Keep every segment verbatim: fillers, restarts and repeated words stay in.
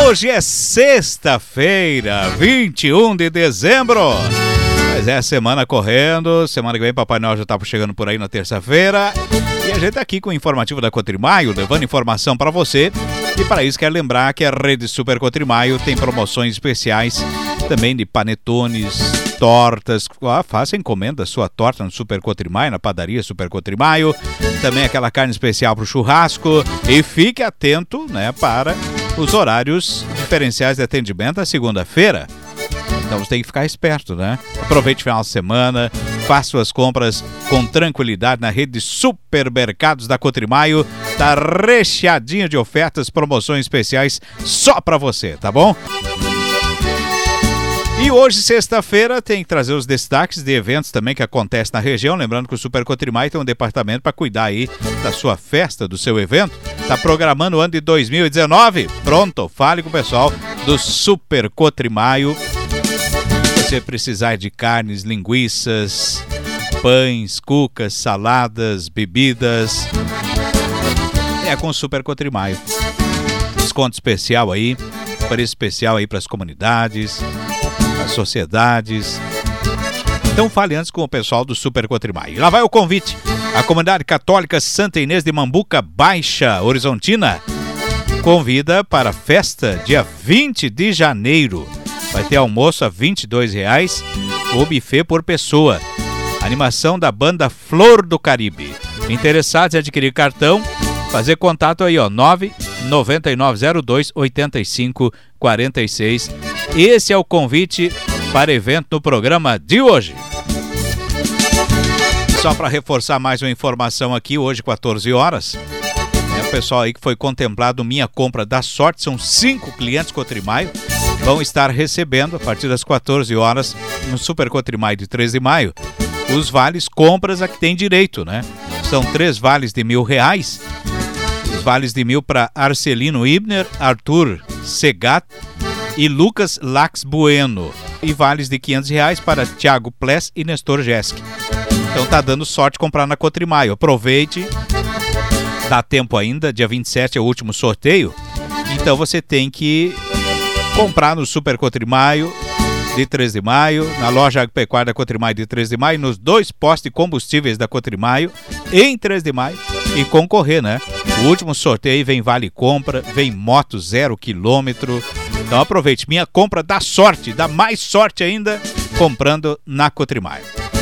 Hoje é sexta-feira, vinte e um de dezembro. Mas é, semana correndo, semana que vem Papai Noel já tá chegando por aí na terça-feira. E a gente tá aqui com o informativo da Cotrimaio, levando informação para você. E para isso quero lembrar que a Rede Super Cotrimaio tem promoções especiais também de panetones, tortas. Ah, faça encomenda da sua torta no Super Cotrimaio, na padaria Super Cotrimaio. Também aquela carne especial para o churrasco. E fique atento, né, para os horários diferenciais de atendimento na segunda-feira. Então você tem que ficar esperto, né? Aproveite o final de semana, faça suas compras com tranquilidade na rede de supermercados da Cotrimaio. Tá recheadinho de ofertas, promoções especiais só pra você, tá bom? E hoje, sexta-feira, tem que trazer os destaques de eventos também que acontecem na região. Lembrando que o Super Cotrimaio tem um departamento para cuidar aí da sua festa, do seu evento. Tá programando o ano de dois mil e dezenove. Pronto, fale com o pessoal do Super Cotrimaio. Se você precisar de carnes, linguiças, pães, cucas, saladas, bebidas, é com o Super Cotrimaio. Desconto especial aí, preço especial aí para as comunidades, as sociedades. Então fale antes com o pessoal do Super Cotrimaio. Lá vai o convite. A comunidade católica Santa Inês de Mambuca Baixa Horizontina convida para a festa dia vinte de janeiro. Vai ter almoço a vinte e dois reais, o buffet por pessoa. Animação da banda Flor do Caribe. Interessados em adquirir cartão, fazer contato aí, ó, nove nove nove zero dois oito cinco quatro seis. Esse é o convite para evento no programa de hoje. Só para reforçar mais uma informação aqui, hoje quatorze horas, é o pessoal aí que foi contemplado Minha Compra da Sorte, são cinco clientes Cotrimaio, vão estar recebendo a partir das quatorze horas no Super Cotrimaio de três de maio os vales compras a que tem direito, né? São três vales de mil reais. Os vales de mil para Arcelino Ibner, Arthur Segat e Lucas Lax Bueno. E vales de quinhentos reais para Thiago Pless e Nestor Jesk. Então tá dando sorte comprar na Cotrimaio. Aproveite, dá tempo ainda, dia vinte e sete é o último sorteio. Então você tem que comprar no Super Cotrimaio de três de maio, na loja agropecuária da Cotrimaio de três de maio, nos dois postos de combustíveis da Cotrimaio em três de maio e concorrer, né? O último sorteio vem vale compra, vem moto zero quilômetro. Então aproveite, Minha Compra dá sorte, dá mais sorte ainda comprando na Cotrimaio.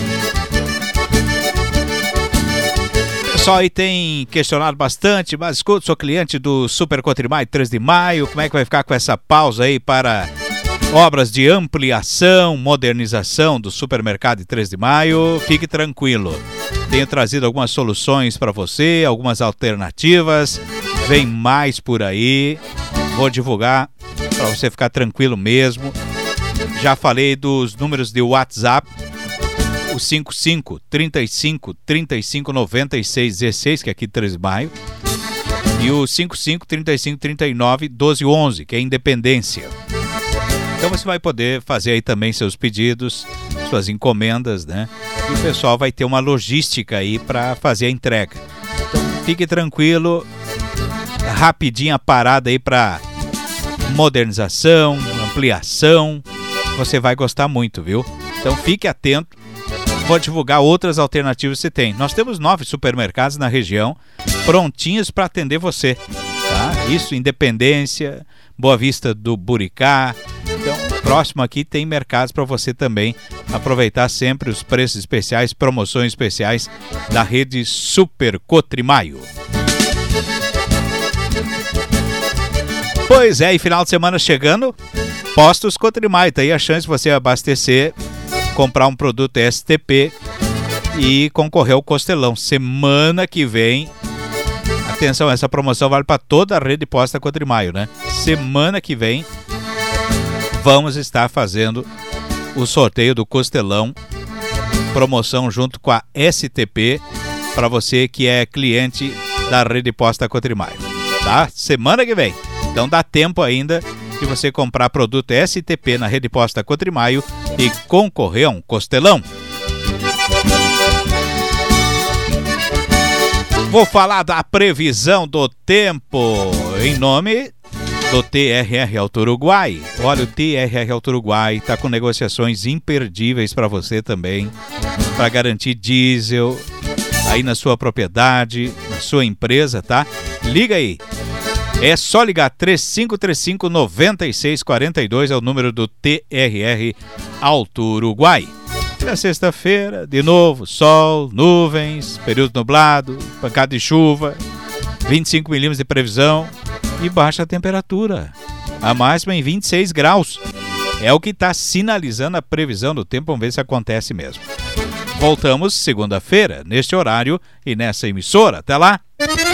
O pessoal aí tem questionado bastante, mas escuta, sou cliente do Super Cotrimaio três de maio, como é que vai ficar com essa pausa aí para obras de ampliação, modernização do supermercado de três de maio? Fique tranquilo, tenho trazido algumas soluções para você, algumas alternativas, vem mais por aí, vou divulgar para você ficar tranquilo mesmo. Já falei dos números de WhatsApp, o cinco cinco, trinta e cinco, trinta e cinco, noventa e seis, dezesseis, que é aqui de três de maio, e o cinco cinco, trinta e cinco, trinta e nove, doze, onze, que é Independência. Então você vai poder fazer aí também seus pedidos, suas encomendas, né? E o pessoal vai ter uma logística aí para fazer a entrega. Então fique tranquilo, rapidinha parada aí para modernização, ampliação, você vai gostar muito, viu? Então fique atento, vou divulgar outras alternativas que você tem. Nós temos nove supermercados na região, prontinhos para atender você, tá? Isso, Independência, Boa Vista do Buricá. Então, próximo aqui tem mercados para você também aproveitar sempre os preços especiais, promoções especiais da rede Super Cotrimaio. Pois é, e final de semana chegando, Postos Cotrimaio, tá aí a chance de você abastecer, comprar um produto S T P e concorrer ao Costelão. Semana que vem, atenção, essa promoção vale para toda a rede Posta Cotrimaio, né? Semana que vem vamos estar fazendo o sorteio do Costelão, promoção junto com a S T P, para você que é cliente da rede Posta Cotrimaio, tá? Semana que vem. Então dá tempo ainda de você comprar produto S T P na rede Posta Cotrimaio e concorrer a um Costelão. Vou falar da previsão do tempo em nome do T R R Auto Uruguai. Olha, o T R R Auto Uruguai está com negociações imperdíveis para você também, para garantir diesel aí na sua propriedade, na sua empresa, tá? Liga aí. É só ligar três cinco três cinco, nove seis quatro dois, é o número do T R R Auto Uruguai. Na sexta-feira, de novo, sol, nuvens, período nublado, pancada de chuva, vinte e cinco milímetros de previsão e baixa temperatura. A máxima em vinte e seis graus. É o que está sinalizando a previsão do tempo. Vamos ver se acontece mesmo. Voltamos segunda-feira, neste horário e nessa emissora. Até lá!